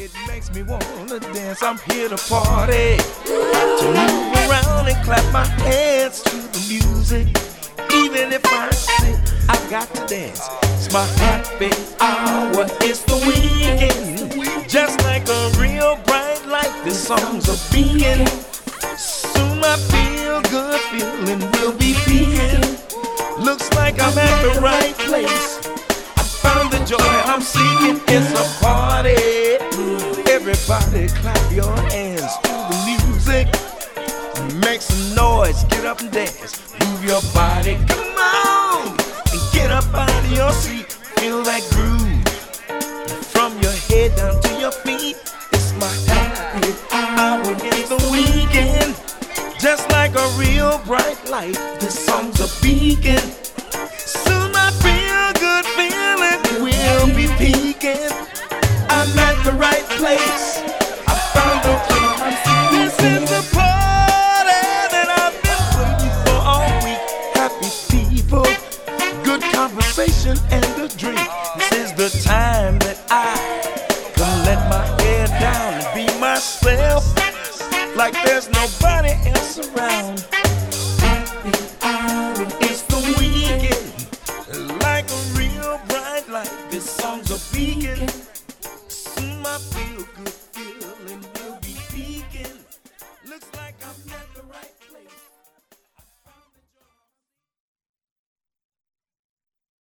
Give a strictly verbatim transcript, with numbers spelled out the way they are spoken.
It makes me wanna dance. I'm here to party, to move around and clap my hands to the music. Even if I sit, I've got to dance. It's my happy hour. It's the weekend. Just like a real bright light, this song's a beacon. Soon my feel good feeling will be peaking. Looks like I'm at the right place. I found the joy I'm seeking. It's a party. Everybody clap your hands to the music. Make some noise, get up and dance. Move your body, come on, and get up out of your seat. Feel that groove from your head down to your feet. It's my happy hour, it's the weekend. Just like a real bright light, this song's a beacon. Soon my feel good feeling will be peaking. I'm at the right place. I found the joy. This is the party that I've been waiting for all week. Happy people, good conversation and a drink. This is the time that I can let my head down and be myself, like there's nobody else around. Happy hour, it's the weekend. Like a real bright light, this song's a beacon. Soon I feel good feeling.